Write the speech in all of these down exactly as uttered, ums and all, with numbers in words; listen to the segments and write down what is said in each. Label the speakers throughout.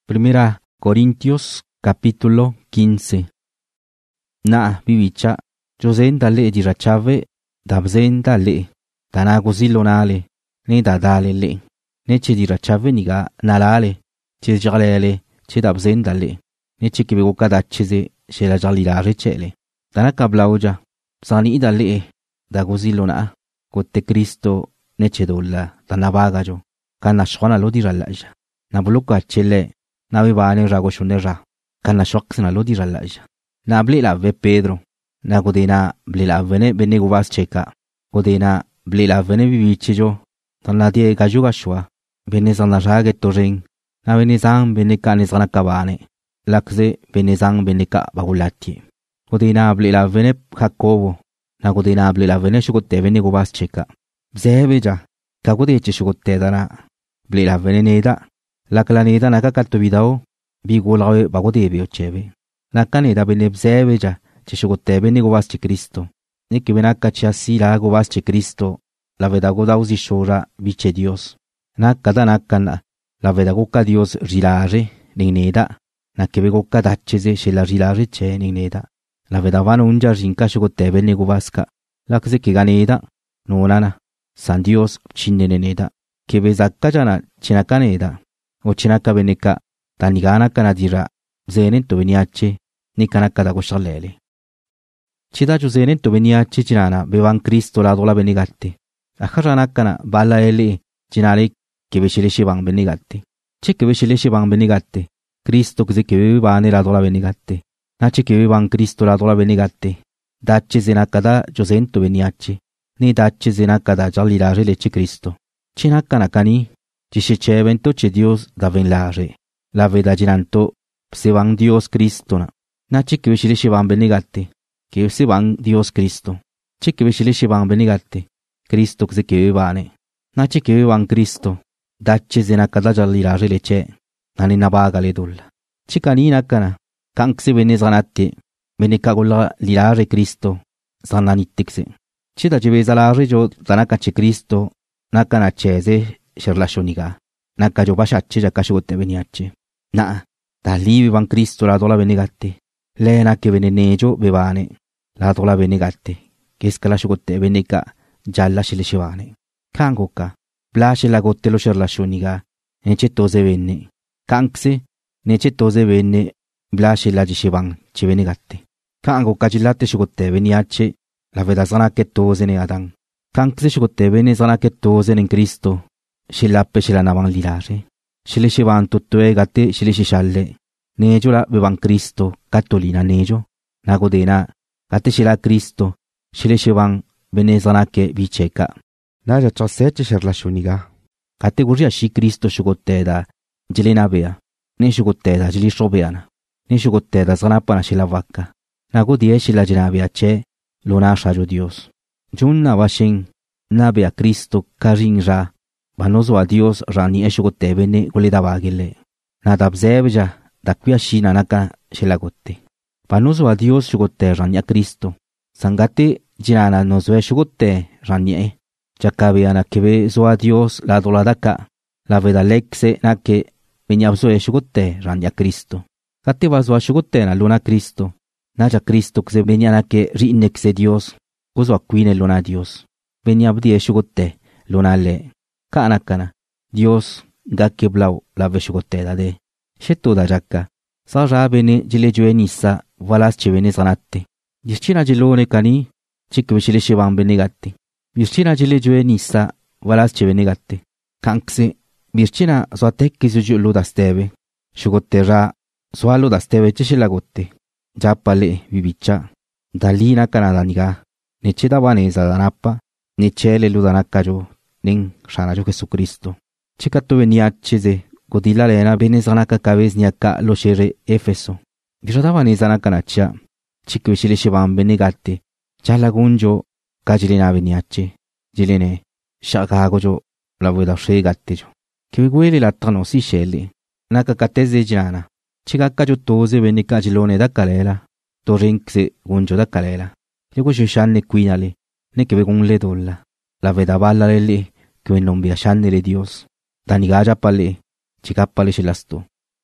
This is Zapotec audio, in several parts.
Speaker 1: Primera Corintios capítulo quince. Na bibicha, Josen dale di rachave, dabzen dale, dana gozilo nale, ne da dale le, ne che di rachave niga nalale, che jalele, che dabzen dale, ne che kibe kadacheze, che la jalila recele. Dana kablauja, sani dale, da gozilo na, kote Cristo, ne che dolla, dana bagajo, kana shwana lo di ralaja, na buluka chele, na vivane rago shunera, kana shoksna lo di ralaja. Na blila ve Pedro, na godena blila vene bene gubas cheka, godena blila vene vivichijo, tan la die gajuga shwa, bene zana rage toring, na bene zang bene ka nizana kabane, lakze bene zang bene ka bagulati. Godena blila vene Jacobo, na godena blila vene shugote bene gubas cheka. Bzebeja, kagodeche shugote dana, blila vene neda, lakla neda nakakato bidao, bigulawe bagodebe ochebe. Nakane da bene bzebeja, che shugote bene gubas che Cristo. Ne che benaka che asila gubas che Cristo, la veda godausi shora vice Dios. Nakada nakana, la veda goka Dios rilare, nineda, na che begoka dacheze she la rilare che nineda. La veda vano unja rinka shugote bene gubaska, la kse che ganeda, nonana, San Dios chindeneda, che bezakka jana chinakaneda, o chinaka beneka, tanigana kanadira, zenento veniace, ni kanaka da goshalele. Cida ju zenento veniace cinana, bevan Cristo la dola benegatti. Akharanakana, balla ele, cinale, che vesile shivang benegatti. Ce che vesile shivang benegatti. Cristo che che bevane la dola benegatti. Nace che bevan Cristo la dola benegatti. Dacce zenakada, josento veniace. Ni dacce zenakada, giallilare lecce Cristo. Cinakana cani, ci se c'è evento c'è Dios da venlare. La veda ginanto, se van Dios Cristo na. Na che che vesile shivang benegatti. Che se van Dios Cristo. Ce che vesile shivang benegatti. Cristo che che vane. Na che che van Cristo. Dacce zenakada giallilare lecce. Nani nabaga le dulla. Cicani nakana. Kanksi vene zanatti. Vene kagolla lilare Cristo. Zananittikse. Cida che vesalare jo zanakace Cristo. Nakana cese sherlashoniga. Naka jo bashace jakashugote veniace. Na. Da lì van Cristo la dola benegatti. Lena che vene nejo bevane. La dola benegatti. Che scalashugote venega. Gialla shileshivane. Kangoka. Blashe la gotte lo sherlashoniga. Necettose venne. Kankse. Necettose venne. Blashe la gishivan. Ci venegatti. Kangoka gillate shugote veniace. La veda zanaketose ne adan. Kankse shugote vene zanaketose in Cristo. Shilappe shilanavan lilare. Shileshivan tutto e gatte shileshishalle. Nejo la bevan Cristo. Cattolina nejo. Nagodena. Gatte shila Cristo. Shileshivan vene zanake viceka. Naja chosece sherlashuniga. Categoria shi Cristo shugote da. Jilena bea. Ne shugote da jilishobeana. Ne shugote da zanapana shilavaka. Nagodie shila jinabia che. Lona shajo Dios. Junna washin. Nabea Cristo karin ra. Vanozo a Dios rani eshugote bene golidavagile. Nadabzebeja. Da qui a Shina naka shelagote. Vanozo a Dios shugote rani a Cristo. Sangate jinana nozo shugote rani e. Jakabeana kebe zo a Dios la doladaka. La veda lexe nake venyabzo shugote rani a Cristo. Kate vazo a shugote na luna Cristo. Naja Cristo kse venyana ke rinexe Dios. Gozo a quine luna Dios. Venyabdi shugote luna le. Kanakana. Dios gakke blau la veshugote da de. Shetto da jakka. Sa rabene jile jue nissa valas chevene sanatte. Dischina gelone cani, cik veshile shevan benegatti. Vircina jile jue nissa valas chevene gatte. Kankse, vircina so atekki su giullo da steve. Shugoterra, so allo da steve ceselagotte. Giappale viviccia. Dalina canadaniga. Nece da vanesa da nappa. Nece le ludanaccajo. Ning shanajo Gesù Cristo. Cicatto veniaccese. Godila lena bene zanaka kabez niaka lo shere Efeso. Gishotava ne zanaka nacha. Chik veshile shivan benegatti. Jala gunjo gajilena veniacce. Jilene shakagojo la voda shegattejo. Kiviguele lattano si shelle. Naka kateze jinana. Chikakkajo toze venika jilone da kalela. Torinkse gunjo da kalela. Lego shishanne quinale. Ne kivegun le dolla. La veda balla le. Que non vi a le Dios. Danigaja pale. Chikappale shilasto.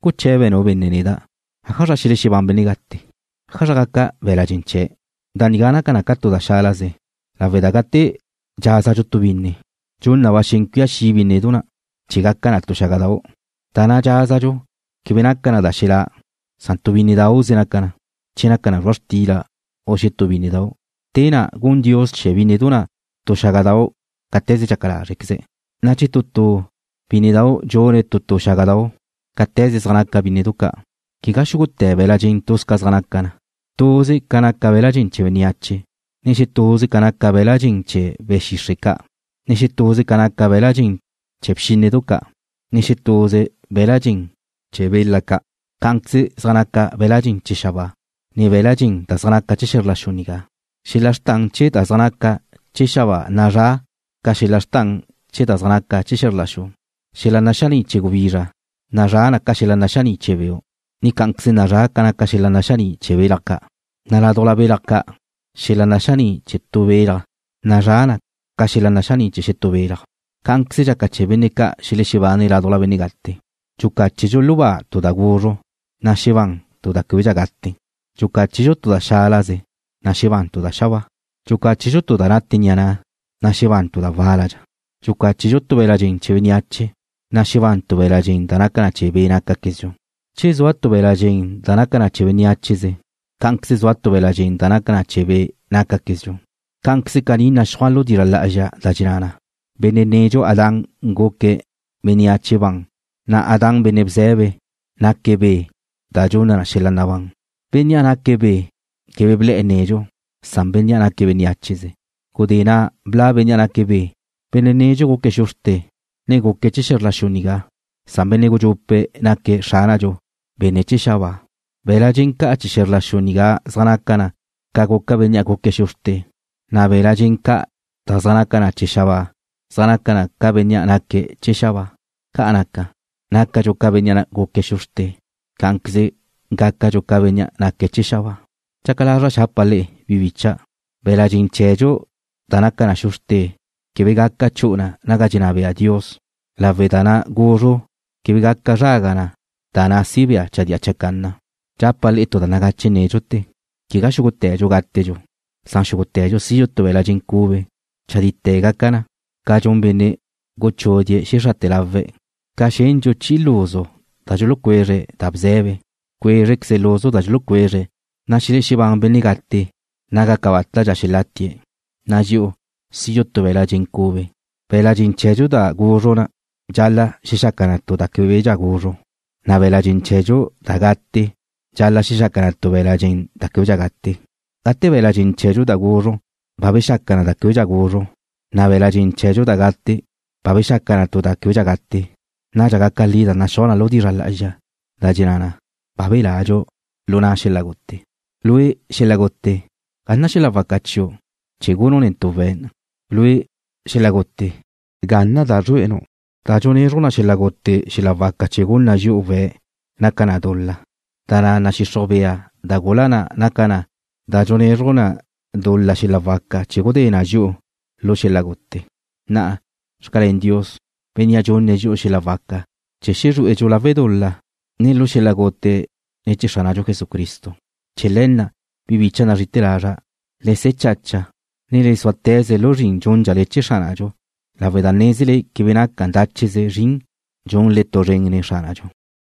Speaker 1: kuchebe no benenida. Akhara shile shiban benigatti. Khashagaka vela jinche. Danigana kana katto da shalaze. La vedagate jaza jutubinni. Junna washinkuya shibineduna. Chigakana to shagadao. Dana jaza jo. Kibenakana da shila. Santubinidao zenakana. Chinakana rostila. Oshitubinidao. Tena gun Dios chebineduna. To shagadao. Kateze chakala rekze. Nachi tutto. Binidao jore tutto shagadao. Kateze zanaka bineduka. Kigashugutte vela jin tuskas ganakana. Tuzi kanaka vela jin cheveniache. Nishi tuzi kanaka vela jin che veshishika. Nishi tuzi kanaka vela jin chepshineduka. Nishi tuzi vela jin che velaka. Kankzi zanaka vela jin chishaba. Ni vela jin da zanaka chishirlashuniga. Shilashtan che da zanaka chishaba nara. Kashilashtan che da zanaka chishirlashu. Shilanashani chegubira. Nara na kashilanashani cheveo. Ni kankzi nara kana kashilanashani chevelaka. Nara dola velaka. Shilanashani chetuvera. Nara na kashilanashani chetuvera. Kankzi jaka cheveneka shileshivani la dola venigate. Chukachijo luba toda guro. Nashivan toda kujagate. Chukachijo toda shalaze. Nashivan toda shawa. Chukachijo toda rattinyana. Nashivan toda valaja. Chukachijo tuvela jin cheveniache. Nashivan tuvela jin danakana chevenaka kejo. Chizo tuvela jin danakana cheveniachize. Kankzi tuvela jin danakana cheve naka kejo. Kankzi kanina shwalo dirala aja dajinana. Benenejo adang ngoke meniachivang. Na adang benebzebe nakebe dajuna na shilanavang. Benya nakebe kebe ble enejo. Sambenya nakebe niachize. Kudina bla benya nakebe. Benenejo goke shuste. Nego que chisher la shuniga. Sambe nego jupe na ke shana jo. Bene chishawa. Bela jinka chisher la shuniga zanakana. Kagoka benya goke shuste. Na bela jinka ta zanakana chishawa. Zanakana kabenya na ke chishawa. Ka anaka. Naka jo kabenya na goke shuste. Kankze gaka jo kabenya na ke chishawa. Chakalara shapale vivicha. Bela jinchejo danakana shuste. Que vegaka chuna nagajinabe a Dios. La vedana guru. Que vegaka ragana. Dana sibia chadia chakana. Chapal ito da nagachine jote. Kigashugote jogate jo. Sanshugote jo siyoto vela jinkube. Chadite gakana. Kajon bene gochodie shirate lave. Kashenjo chiloso. Dajolo quere dabzebe. Quere xeloso dajolo quere. Nashile shivan benigate. Nagakawata jashilatie. Najio. Siyotto vela jinkube. Vela jinchejo da gurona. Jalla shishakanato da kveja guro. Na vela jinchejo da gatti. Jalla shishakanato vela jin da kveja gatti. Gatte vela jinchejo da guro. Babishakana da kveja guro. Na vela jinchejo da gatti. Babishakanato da kveja gatti. Na jagakali da nashona lo diralla aja. Da jinana. Babilajo. Luna shelagotte. Lui shelagotte. Ganna shelavacaccio. Chiguno nentoven. Lui shelagotte. Ganna da rueno. Da jonerona shelagotte shelavacca cheguna juve. Nakana dolla. Dana nashisobea. Da golana nakana. Da jonerona dolla shelavacca chegodena ju. Lo shelagotte. Na. Scalen Dios. Venia jonne ju shelavacca. Cheshiru e la vedolla. Nello shelagotte. E cesanajo Jesucristo. Celenna. Vivichana ritelara. Le secciaccia. Nelle sue attese lo rin giunge le cesanajo. La vedanesile che venacca andacese rin giun letto ring ne sanajo.